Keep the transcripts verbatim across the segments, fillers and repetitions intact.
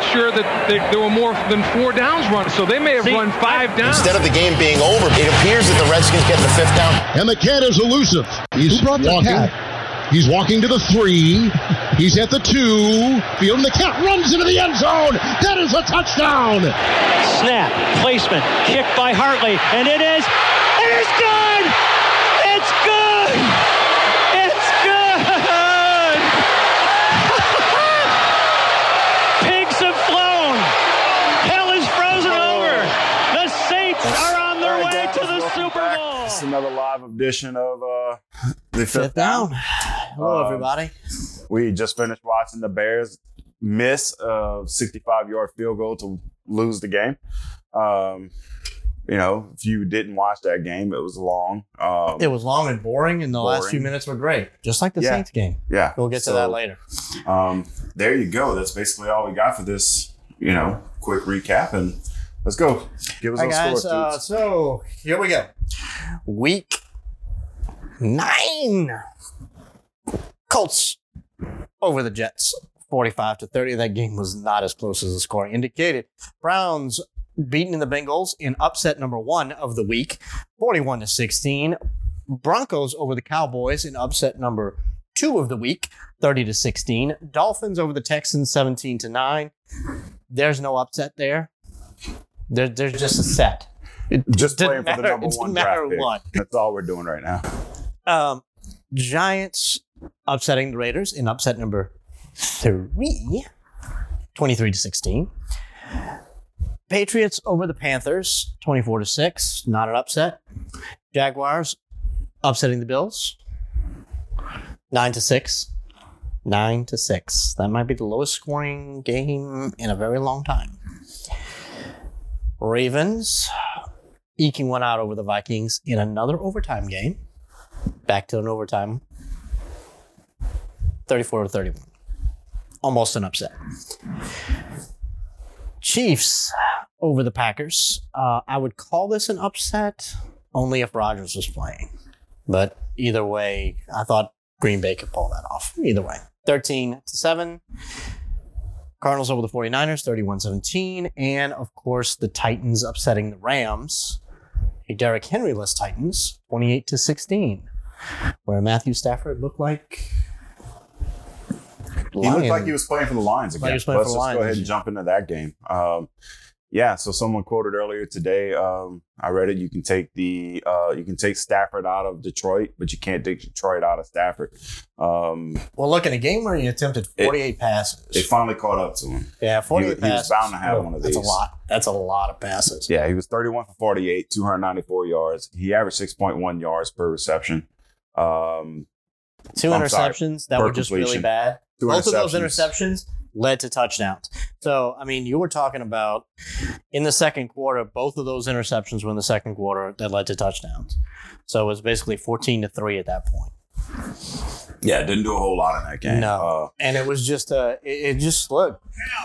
sure that they, there were more than four downs run. So they may have See, run five downs. Instead of the game being over, it appears that the Redskins get the fifth down. And the cat is elusive. He's Who brought the walking. cat? He's walking to the three. He's at the two. Field and the cat runs into the end zone. That is a touchdown. Snap, placement, kick by Hartley, and it is, it is good! It's good! It's good! Pigs have flown. Hell is frozen over. The Saints are on their right, way guys, to the welcome Super back. Bowl. This is another live edition of uh, the Fifth, Fifth Down. Hello, Um, everybody. We just finished watching the Bears miss a sixty-five-yard field goal to lose the game. Um, you know, if you didn't watch that game, it was long. Um, It was long and boring, and the last boring. few minutes were great, just like the Yeah. Saints game. yeah. We'll get So, to that later. Um, there you go. That's basically all we got for this, you know, quick recap. And let's go. Give us Hi, those guys. scores, Uh, dudes. so, here we go. Week nine. Colts over the Jets, forty-five to thirty. That game was not as close as the score indicated. Browns beating the Bengals in upset number one of the week, forty-one to sixteen. Broncos over the Cowboys in upset number two of the week, thirty to sixteen. Dolphins over the Texans, seventeen to nine. There's no upset there. There there's just a set. It Just didn't playing for the matter- number it didn't one matter draft pick. what. That's all we're doing right now. Um, Giants upsetting the Raiders in upset number three, twenty-three to sixteen. Patriots over the Panthers, twenty-four to six. Not an upset. Jaguars upsetting the Bills, nine to six. nine to six. That might be the lowest scoring game in a very long time. Ravens eking one out over the Vikings in another overtime game. Back to an overtime. thirty-four to thirty-one. Almost an upset. Chiefs over the Packers. Uh, I would call this an upset only if Rodgers was playing. But either way, I thought Green Bay could pull that off. Either way. thirteen to seven. Cardinals over the 49ers, thirty-one seventeen. And, of course, the Titans upsetting the Rams. A Derrick Henry-less Titans, twenty-eight to sixteen. Where Matthew Stafford looked like... He looked like he was playing for the Lions again. Like he was playing Let's for the just Lions. go ahead and jump into that game. Um, yeah, so someone quoted earlier today. Um, I read it. You can take the uh, you can take Stafford out of Detroit, but you can't take Detroit out of Stafford. Um, Well, look, in a game where he attempted forty-eight passes. it finally caught up to him. yeah, forty-eight he was passes. bound to have Oh, one of That's a these. lot. That's a lot of passes. Yeah, he was thirty-one for forty-eight, two hundred ninety-four yards. He averaged six point one yards per reception. Um, Two I'm sorry, interceptions that per were just really completion. bad. Two Both of those interceptions. interceptions led to touchdowns. So, I mean, you were talking about in the second quarter, both of those interceptions were in the second quarter that led to touchdowns. So it was basically fourteen to three at that point. yeah, didn't do a whole lot in that game. No. Uh, And it was just, uh, it, it just, look,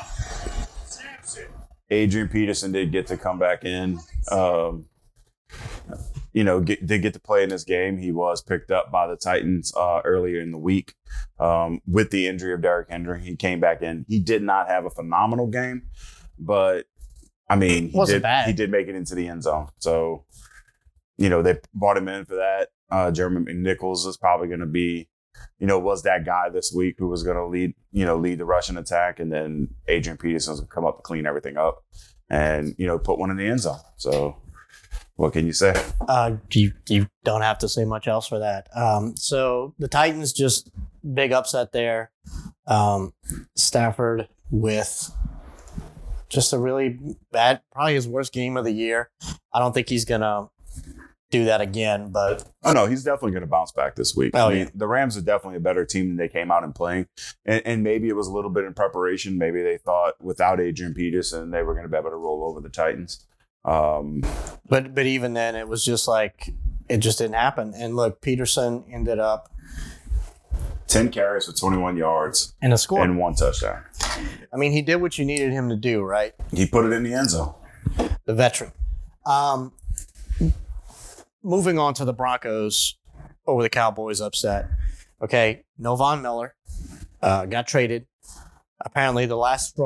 Adrian Peterson did get to come back in. Um, you know, get, did get to play in this game. He was picked up by the Titans uh, earlier in the week um, with the injury of Derrick Henry. He came back in. He did not have a phenomenal game, but I mean, he Wasn't did, bad. he did make it into the end zone. So, you know, they brought him in for that. Uh, Jeremy McNichols is probably going to be, you know, was that guy this week who was going to lead, you know, lead the rushing attack, and then Adrian Peterson's going to come up to clean everything up and, you know, put one in the end zone. So, what can you say? Uh, you you don't have to say much else for that. Um, so the Titans just big upset there. Um, Stafford with just a really bad, probably his worst game of the year. I don't think he's gonna do that again. But Oh no, he's definitely going to bounce back this week. Oh, I mean, yeah. the Rams are definitely a better team than they came out and playing, and, and maybe it was a little bit in preparation. Maybe they thought without Adrian Peterson they were going to be able to roll over the Titans. Um, but but even then, it was just like it just didn't happen. And look, Peterson ended up ten carries for twenty-one yards in a score. and one touchdown. I mean, he did what you needed him to do, right? He put it in the end zone. The veteran. Um, moving on to the Broncos over the Cowboys upset. Okay, no Von Miller uh, got traded. Apparently, the last straw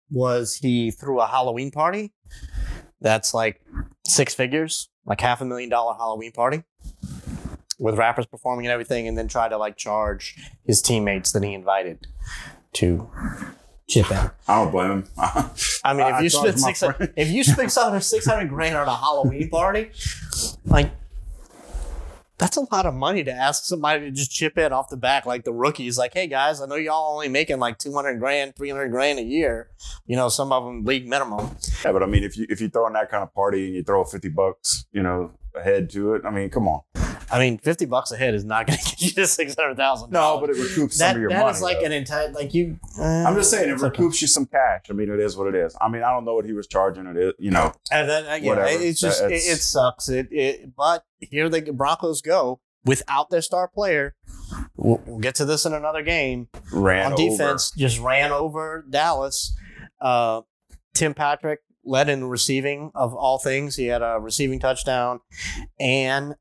was he threw a Halloween party that's like six figures, like half a million dollar Halloween party with rappers performing and everything, and then tried to like charge his teammates that he invited to chip in. I don't blame him. I mean, if I you charge spend my six, friend. if you spend six hundred grand on a Halloween party, like that's a lot of money to ask somebody to just chip in off the back, like the rookies. Like, hey guys, I know y'all only making like two hundred grand, three hundred grand a year. You know, some of them league minimum. Yeah, but I mean, if you if you throw in that kind of party and you throw fifty bucks, you know, ahead to it, I mean, come on. I mean, fifty bucks a head is not going to get you to six hundred thousand. No, but it recoups that, some of your that money. That is like though. an entire, like you. Uh, I'm just saying, it it's recoups okay. you some cash. I mean, it is what it is. I mean, I don't know what he was charging. It is, you know. And then, uh, yeah, Whatever. it's just, That- it, it's- it sucks. It, it, but here the Broncos go without their star player. We'll, we'll get to this in another game. Ran On defense, just ran over Dallas. Uh, Tim Patrick led in receiving of all things. He had a receiving touchdown, and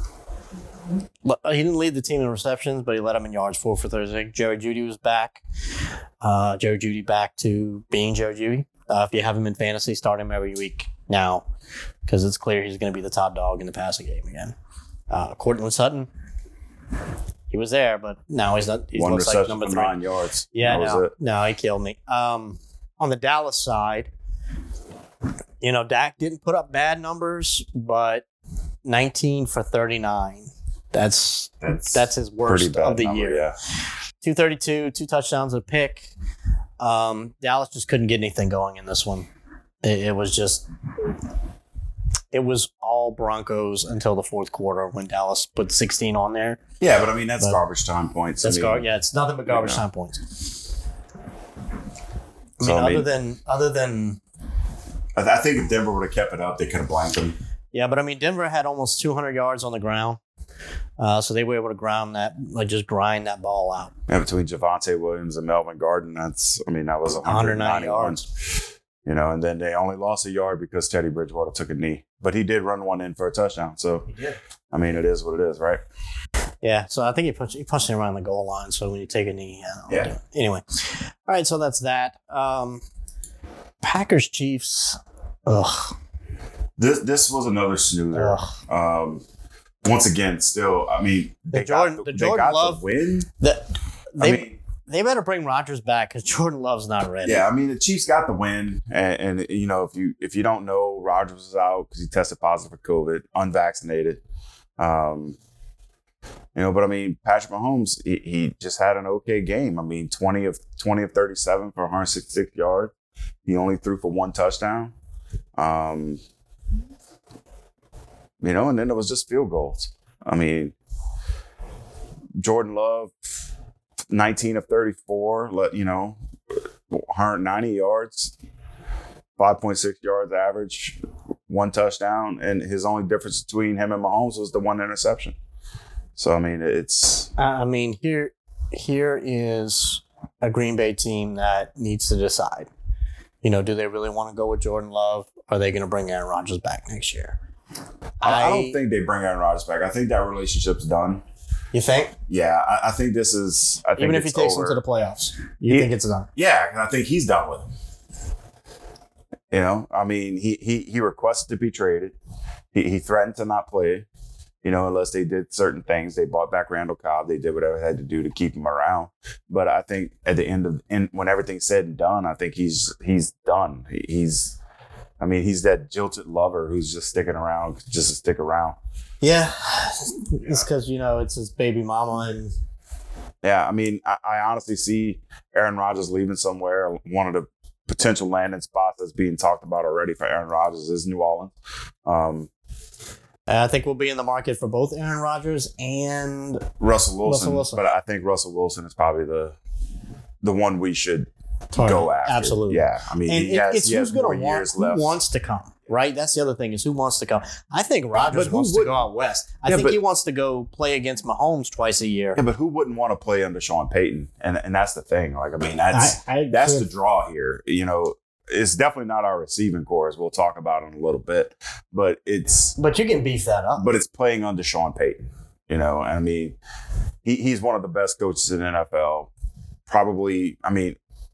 he didn't lead the team in receptions, but he led them in yards, four for Thursday. Jerry Jeudy was back. Uh, Jerry Jeudy back to being Jerry Jeudy. Uh, if you have him in fantasy, start him every week now because it's clear he's going to be the top dog in the passing game again. Uh, Cortland Sutton, he was there, but now he's not. He One looks reception like number for three. nine yards. Yeah, that was no, it. no, he killed me. Um, on the Dallas side, you know, Dak didn't put up bad numbers, but nineteen for thirty-nine. That's That's, that's his pretty worst bad of the number, year. Yeah. two thirty-two, two touchdowns, a pick. Um, Dallas just couldn't get anything going in this one. It, it was just, it was all Broncos until the fourth quarter when Dallas put sixteen on there. Yeah, but I mean, that's But- garbage time points. That's I mean, gar- yeah, it's nothing but garbage you know. time points. I mean, So, I other mean- than other than I, th- I think if Denver would have kept it up, they could have blanked them. yeah, but I mean, Denver had almost two hundred yards on the ground, uh, so they were able to ground that, like just grind that ball out. Yeah, between Javonte Williams and Melvin Gordon, that's, I mean, that was one hundred ninety one ninety-one. yards. You know, and then they only lost a yard because Teddy Bridgewater took a knee. But he did run one in for a touchdown. So, He did. I mean, it is what it is, right? Yeah, so I think he punched he punched it around the goal line. So when you take a knee, yeah. I'll Yeah. do it. Anyway, all right, so that's that. Um, Packers Chiefs. Ugh. This this was another snoozer. Ugh. Um, once again, still, I mean, they Jordan- got the the, Jordan they got Love- the win. The, they I mean, they better bring Rodgers back because Jordan Love's not ready. yeah, I mean, the Chiefs got the win, and, and you know, if you if you don't know, Rodgers was out because he tested positive for COVID, unvaccinated. Um, you know, but I mean, Patrick Mahomes, he, he just had an okay game. I mean, twenty of twenty of thirty-seven for one hundred sixty-six yards. He only threw for one touchdown. Um, you know, and then it was just field goals. I mean, Jordan Love, nineteen of thirty-four, let you know, one hundred ninety yards, five point six yards average, one touchdown, and his only difference between him and Mahomes was the one interception. So I mean, it's I mean, here here is a Green Bay team that needs to decide. You know, do they really want to go with Jordan Love? Or are they going to bring Aaron Rodgers back next year? I, I don't think they bring Aaron Rodgers back. I think that relationship's done. You think? Yeah, I, I think this is. I think Even if he it's takes over. them to the playoffs, you He- think it's done? Yeah, I think he's done with him. You know, I mean, he he he requested to be traded. He he threatened to not play. You know, unless they did certain things. They bought back Randall Cobb. They did whatever they had to do to keep him around. But I think at the end of in, when everything's said and done, I think he's he's done. He, he's, I mean, he's that jilted lover who's just sticking around just to stick around. Yeah, it's because you know it's his baby mama, and Yeah, I mean, I, I honestly see Aaron Rodgers leaving somewhere. One of the potential landing spots that's being talked about already for Aaron Rodgers is New Orleans. Um, I think we'll be in the market for both Aaron Rodgers and Russell Wilson, Russell Wilson. but I think Russell Wilson is probably the the one we should Target. go after. Absolutely. Yeah, I mean, and he it- has, it's he has who's more going to want years who left. wants to come, right? That's the other thing is who wants to come. I think Rodgers But who wants to would- go out west. I Yeah, think but- he wants to go play against Mahomes twice a year. Yeah, but who wouldn't want to play under Sean Payton? And and that's the thing. Like, I mean, that's I- I- that's the draw here. You know, it's definitely not our receiving core, as we'll talk about in a little bit. But it's But you can beef that up. but it's playing under Sean Payton. You know, I mean, he, he's one of the best coaches in the N F L. Probably, I mean,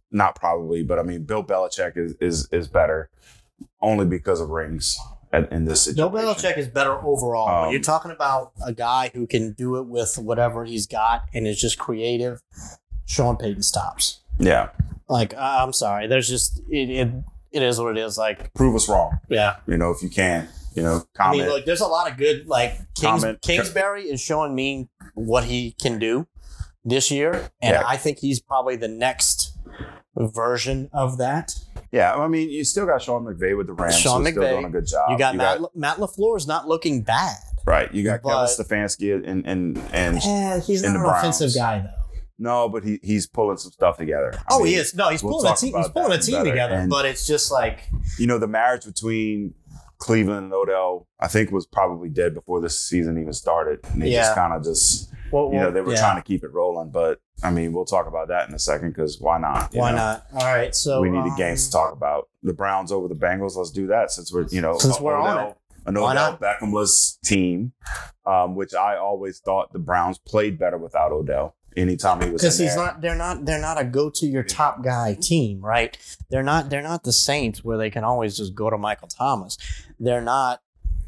not probably, but I mean, Bill Belichick is is is better only because of rings at, in this Bill situation. Belichick is better overall. Um, but you're talking about a guy who can do it with whatever he's got and is just creative. Sean Payton stops. Yeah. Like, I- I'm sorry. There's just, it, it it is what it is. Like, Prove us wrong. yeah. You know, if you can, you know, I comment. mean, look, there's a lot of good, like, Kings, Comment. Kingsbury is showing me what he can do this year. And Yeah. I think he's probably the next version of that. Yeah, I mean, you still got Sean McVay with the Rams. Sean who's still McVay. doing a good job. You got Matt, Matt LaFleur is not looking bad. right. You got but- Kevin Stefanski and and and Eh, he's in not the an Browns. offensive guy, though. no, but he he's pulling some stuff together. I Oh, mean, he is. No, he's we'll pulling a talk team. He's about pulling a that team better. together. And, But it's just like, you know, the marriage between Cleveland and Odell, I think, was probably dead before this season even started. And they Yeah. just kind of just, well, you know, they were yeah. trying to keep it rolling. But I mean, we'll talk about that in a second because why not? you Why know? not? All right, so we need um, the games to talk about. The Browns over the Bengals. Let's do that since we're, you know, Since we're on Odell, it. an Why Odell not? Beckhamless team, um, which I always thought the Browns played better without Odell. Anytime he was in because he's there. not. They're not. They're not a go to your top guy team, right? They're not. They're not the Saints where they can always just go to Michael Thomas. They're not.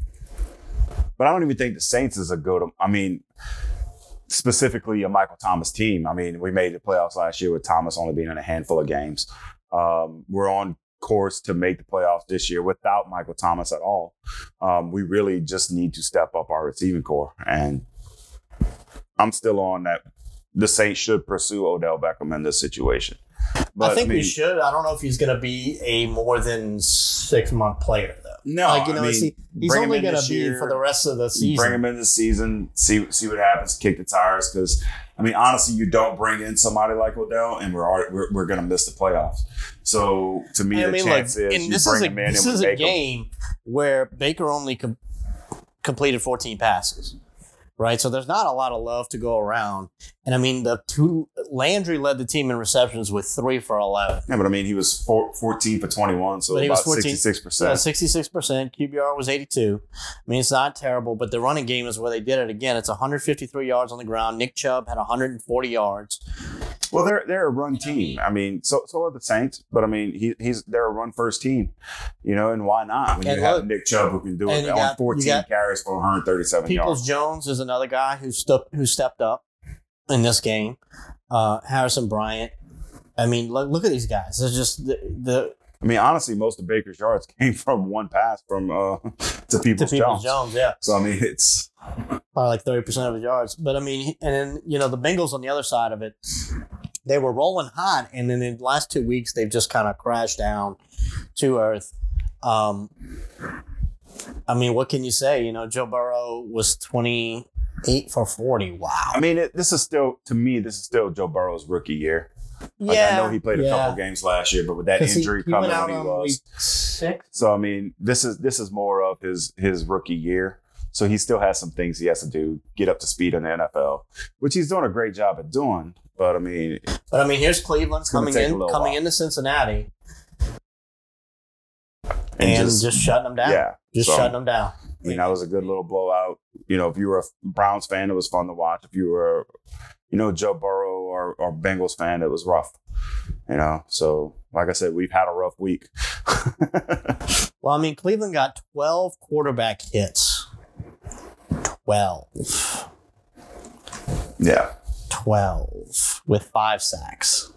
But I don't even think the Saints is a go to. I mean, specifically a Michael Thomas team. I mean, we made the playoffs last year with Thomas only being in a handful of games. Um, we're on course to make the playoffs this year without Michael Thomas at all. Um, we really just need to step up our receiving core. And I'm still on that. The Saints should pursue Odell Beckham in this situation. But, I think mean, we should. I don't know if he's going to be a more than six month player though. No, like you know, I mean, is he, he's bring him only in going to this be year, for the rest of the season. Bring him in the season, see see what happens, kick the tires. Because I mean, honestly, you don't bring in somebody like Odell, and we're already, we're, we're going to miss the playoffs. So to me, I the mean, chance look, is and you this bring is a him in this and is we a make him. game where Baker only com- completed fourteen passes, right? So there's not a lot of love to go around. And I mean, the two Landry led the team in receptions with three for eleven. Yeah, but I mean, he was four, fourteen for twenty-one, so But he was about fourteen sixty-six Yeah, percent. sixty-six percent. Q B R was eighty-two. I mean, it's not terrible, but the running game is where they did it again. It's one hundred fifty-three yards on the ground. Nick Chubb had one hundred forty yards. Well, they're they're a run team. I mean, so so are the Saints, but I mean, he, he's they're a run first team, you know, and why not when And you have look- Nick Chubb who can do and it you on got- you fourteen got carries for one hundred thirty-seven Peoples yards. Jones is another guy who stepped who stepped up in this game. Uh, Harrison Bryant. I mean, look look at these guys. It's just the, the I mean, honestly, most of Baker's yards came from one pass from uh, to Peoples to Peoples Jones. Jones. Yeah, So I mean, it's probably like thirty percent of his yards. But I mean, and then you know the Bengals on the other side of it, they were rolling hot, and then in the last two weeks they've just kind of crashed down to earth. Um, I mean, what can you say? You know, Joe Burrow was twenty-eight for forty. Wow. I mean, it, this is still to me, this is still Joe Burrow's rookie year. Like, Yeah, I know he played a yeah. couple games last year, but with that 'Cause he- injury he coming went out when he on was, week six. so I mean, this is this is more of his his rookie year. So he still has some things he has to do, get up to speed in the N F L, which he's doing a great job at doing. But I mean, But I mean, here's Cleveland gonna coming take a in, little coming while. into Cincinnati, and, and, just, just, shutting them down. yeah, just so, shutting them down. I mean, that was a good little blowout. You know, if you were a Browns fan, it was fun to watch. If you were, you know, Joe Burrow or, or Bengals fan, it was rough. You know, so like I said, we've had a rough week. Well, I mean, Cleveland got twelve quarterback hits. twelve. Yeah. twelve with five sacks.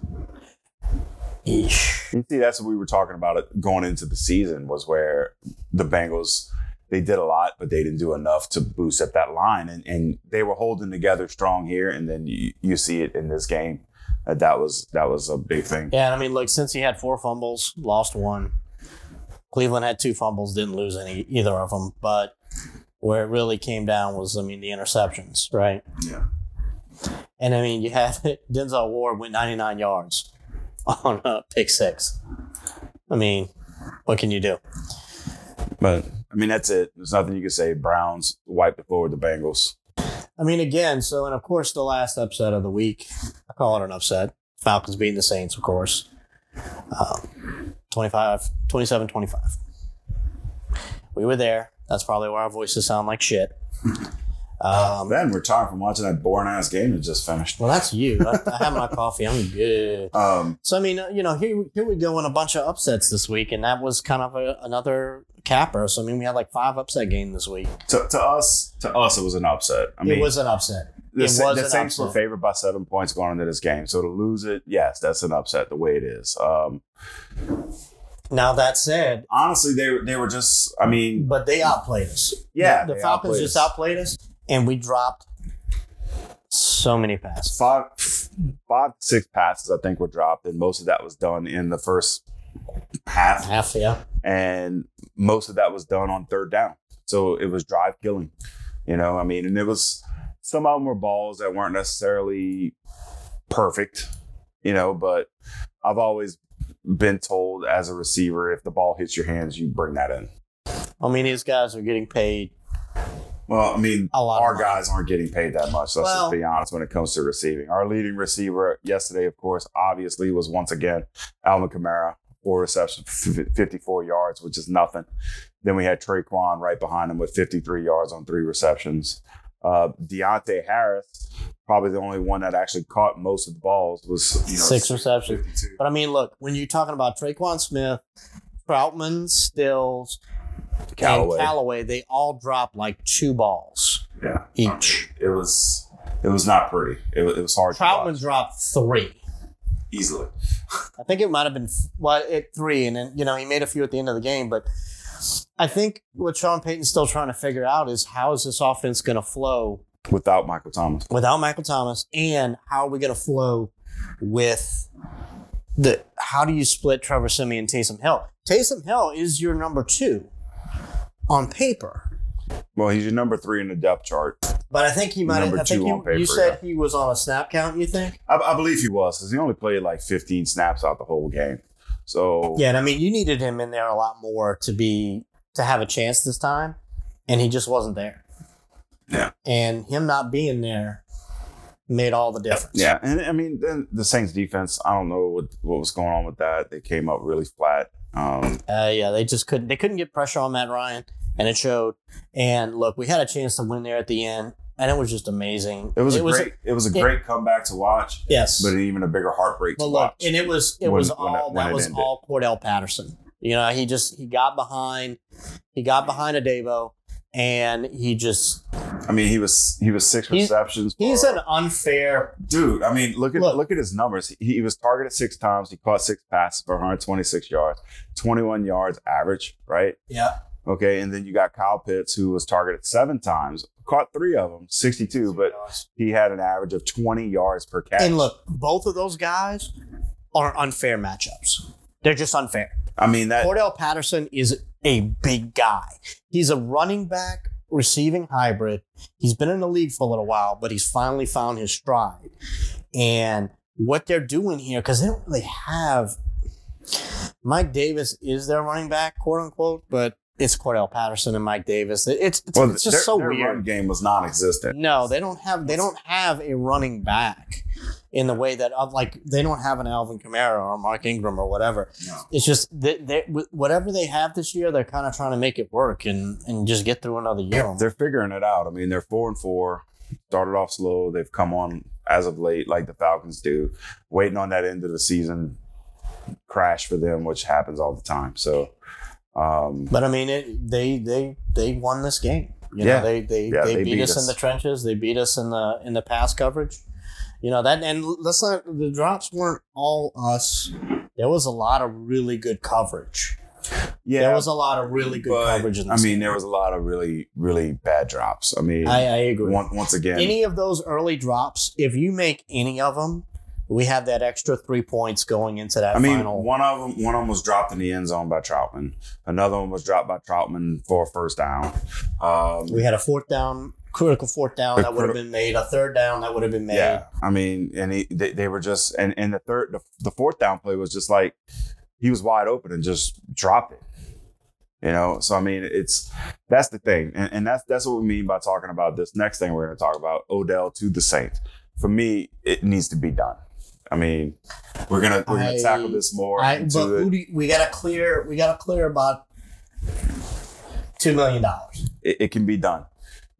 Eesh. You see, that's what we were talking about it going into the season was where the Bengals, they did a lot, but they didn't do enough to boost up that line. And, and they were holding together strong here. And then you, you see it in this game. Uh, that was that was a big thing. Yeah, and I mean, look, since he had four fumbles, lost one. Cleveland had two fumbles, didn't lose any either of them. But where it really came down was, I mean, the interceptions, right? Yeah. And I mean, you had Denzel Ward went ninety-nine yards on a pick six. I mean, what can you do? But, I mean, that's it. There's nothing you can say. Browns wiped the floor with the Bengals. I mean, again, so, and of course, the last upset of the week, I call it an upset. Falcons beating the Saints, of course. Um, twenty-five, twenty-seven twenty-five. We were there. That's probably why our voices sound like shit. Um, Then we're tired from watching that boring ass game that just finished. well, that's you. I, I have my coffee. I'm good. Um, So, I mean, uh, you know, here, here we go in a bunch of upsets this week, and that was kind of a, another capper. So, I mean, we had like five upset games this week. to, to us, to us, it was an upset. I mean, it was an upset. the, it Sa- was the an Saints were upset. favored by seven points going into this game. So to lose it, yes, that's an upset the way it is. Um, Now, that said, honestly, they were they were just. I mean, but they outplayed us. Yeah, The, the they Falcons outplayed just us. outplayed us, and we dropped so many passes. five, five, six passes I think were dropped, and most of that was done in the first half. Half, yeah. And most of that was done on third down. So it was drive killing, you know, I mean, and it was, some of them were balls that weren't necessarily perfect, you know, but I've always been told as a receiver, if the ball hits your hands, you bring that in. I mean, these guys are getting paid. Well, I mean, A lot of our money. guys aren't getting paid that much. Let's Well- just be honest when it comes to receiving. Our leading receiver yesterday, of course, obviously was once again Alvin Kamara, four receptions, f- fifty-four yards, which is nothing. Then we had Traquan right behind him with fifty-three yards on three receptions. Uh, Deontay Harris, probably the only one that actually caught most of the balls, was you know, Six receptions. fifty-two. But, I mean, look, when you're talking about Traquan Smith, Troutman, Stills, Callaway. and Callaway, they all dropped like two balls Yeah, each. it was it was not pretty. It was, it was hard. to Troutman watch. dropped three. Easily. I think it might have been well at three, and then you know he made a few at the end of the game. But I think what Sean Payton's still trying to figure out is how is this offense going to flow Without Michael Thomas. without Michael Thomas, and how are we going to flow with the how do you split Trevor Siemian and Taysom Hill? Taysom Hill is your number two on paper. Well, he's your number three in the depth chart. But I think he might have. Number I think two you, on paper, you said yeah. he was on a snap count. You think? I, I believe he was, because he only played like fifteen snaps out the whole game. So Yeah, and I mean, you needed him in there a lot more to be to have a chance this time, and he just wasn't there. Yeah. And him not being there made all the difference. yeah, and I mean, then the Saints defense, I don't know what what was going on with that. They came up really flat. Um, Uh, yeah, they just couldn't. They couldn't get pressure on Matt Ryan, and it showed. And look, we had a chance to win there at the end, and it was just amazing. it was a great, it was a it- great comeback to watch, yes. but even a bigger heartbreak But to look, watch. and it was it when- was when it- all when that it was ended. all Cordell Patterson. You know, he just he got behind, he got behind a Davo, and he just I mean, he was he was six He's- receptions. he's for- an unfair. dude. I mean, look at Look. look at his numbers. He, he was targeted six times. He caught six passes for one hundred twenty-six yards, twenty-one yards average, right? Yeah. Okay, and then you got Kyle Pitts, who was targeted seven times, caught three of them, sixty-two, but he had an average of twenty yards per catch. And look, both of those guys are unfair matchups. They're just unfair. I mean that. Cordell Patterson is a big guy. He's a running back receiving hybrid. He's been in the league for a little while, but he's finally found his stride. And what they're doing here, because they don't really have Mike Davis is their running back, quote unquote, but it's Cordell Patterson and Mike Davis. It's it's, Well, it's just their, so their weird. run game was non-existent. No, they don't have they don't have a running back in the way that of like they don't have an Alvin Kamara or Mark Ingram or whatever. No. It's just they, they, whatever they have this year, they're kind of trying to make it work and, and just get through another year. They're figuring it out. I mean, they're four and four. Started off slow. They've come on as of late, like the Falcons do, waiting on that end of the season crash for them, which happens all the time. So, um, But I mean, it, they they they won this game. You Yeah. know, they they, Yeah, they, they beat, beat us, us. in the trenches. They beat us in the in the pass coverage. You know that, and let's not. The drops weren't all us. There was a lot of really good coverage. yeah, There was a lot of really good but, coverage in I this mean, game. there was a lot of really, really bad drops. I mean, I, I agree. once, once again, Any of those early drops, if you make any of them, we have that extra three points going into that I mean, final. one of them, one of them was dropped in the end zone by Troutman. Another one was dropped by Troutman for a first down. Um, We had a fourth down, critical fourth down A that would have criti- been made. A third down that would have been made. Yeah, I mean, and he, they, they were just, and, and the third, the, the fourth down play was just like he was wide open and just dropped it. You know, so I mean, it's that's the thing, and, and that's that's what we mean by talking about this next thing we're going to talk about, Odell to the Saints. For me, it needs to be done. I mean, we're gonna we're gonna I- tackle this more. I, into but it. who do you, we got to clear. We got to clear about two million dollars. It, it can be done.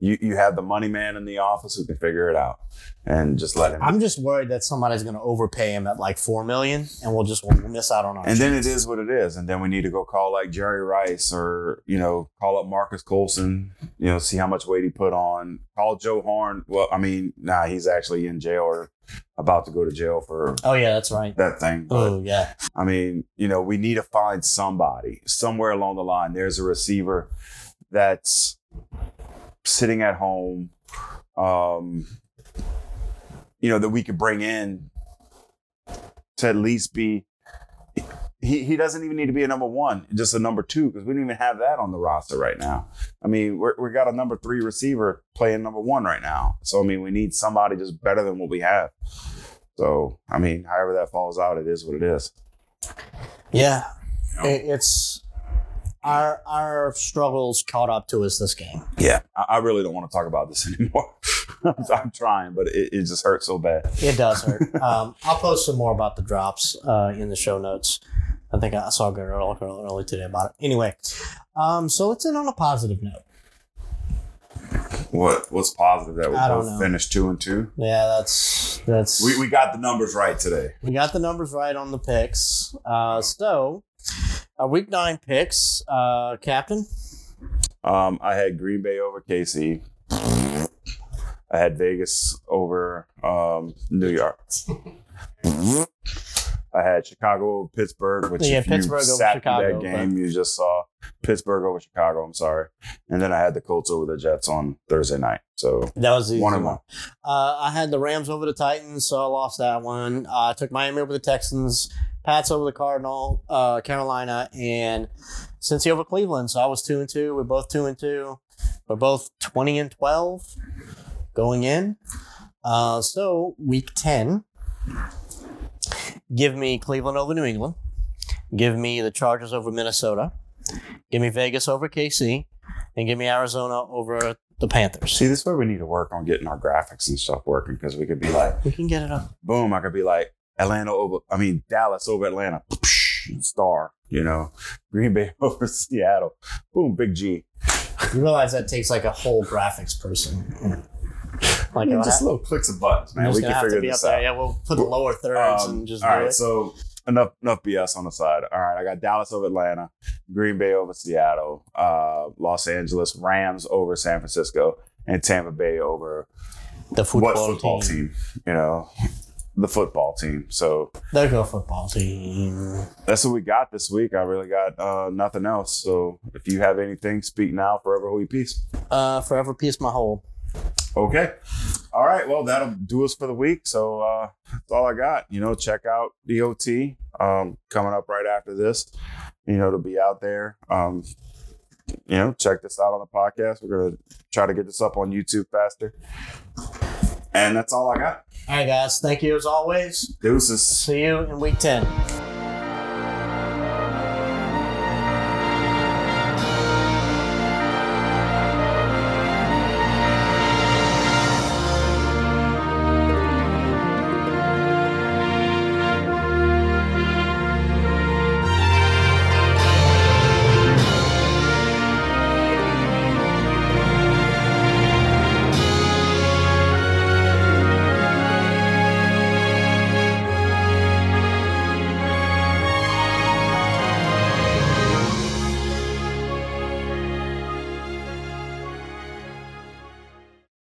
you you have the money man in the office who can figure it out and just let him. I'm just worried that somebody's going to overpay him at like four million, and we'll just we'll miss out on our. And chance. then it is what it is, and then we need to go call like Jerry Rice or you know call up Marcus Coulson, you know, see how much weight he put on. Call Joe Horn. Well, I mean, nah, he's actually in jail or about to go to jail for. Oh yeah, that's right. That thing. But, oh yeah. I mean, you know, we need to find somebody somewhere along the line. There's a receiver that's sitting at home, um, you know, that we could bring in to at least be, he, he doesn't even need to be a number one, just a number two, because we don't even have that on the roster right now. I mean, we're, we got a number three receiver playing number one right now. So, I mean, we need somebody just better than what we have. So, I mean, however that falls out, it is what it is. Yeah. You know? It, it's, Our our struggles caught up to us this game. Yeah, I, I really don't want to talk about this anymore. I'm trying, but it, it just hurts so bad. It does hurt. um, I'll post some more about the drops uh, in the show notes. I think I saw a good article early today about it. Anyway, um, so let's end on a positive note. What what's positive that we I don't both know. finished two and two? Yeah, that's that's We we got the numbers right today. we got the numbers right on the picks. Uh, so our week nine picks, uh, Captain. Um, I had Green Bay over K C. I had Vegas over um, New York. I had Chicago over Pittsburgh, which Yeah, if Pittsburgh over you sat Chicago, through that game, you just saw Pittsburgh over Chicago. I'm sorry, and then I had the Colts over the Jets on Thursday night. So That was the easy one one. and one. Uh, I had the Rams over the Titans, so I lost that one. Uh, I took Miami over the Texans, Pats over the Cardinal, uh, Carolina, and Cincy over Cleveland. So I was two and two. We're both two and two. We're both twenty and twelve going in. Uh, so week ten, give me Cleveland over New England. Give me the Chargers over Minnesota. Give me Vegas over K C, and give me Arizona over the Panthers. See, this is where we need to work on getting our graphics and stuff working, because we could be like, We can get it up. boom, I could be like Atlanta over, I mean, Dallas over Atlanta, star, you know, Green Bay over Seattle, boom, big G. You realize that takes like a whole graphics person. Like Yeah, I'll just ha- little clicks of buttons, man. I'm just We gonna can have to figure be this up there. out. Yeah, we'll put the lower thirds Um, and just all do right, it. so enough enough B S on the side. All right, I got Dallas over Atlanta, Green Bay over Seattle, uh, Los Angeles Rams over San Francisco, and Tampa Bay over the football, what football team. team? You know, the football team. So There go football team. that's what we got this week. I really got uh, nothing else. So if you have anything, speak now, forever hold your peace. Uh, forever piece my hole. Okay. All right. Well, that'll do us for the week. So uh, that's all I got. You know, check out D O T um, coming up right after this. You know, to be out there. Um, you know, check this out on the podcast. We're going to try to get this up on YouTube faster. And that's all I got. All right, guys. Thank you as always. Deuces. See you in week ten.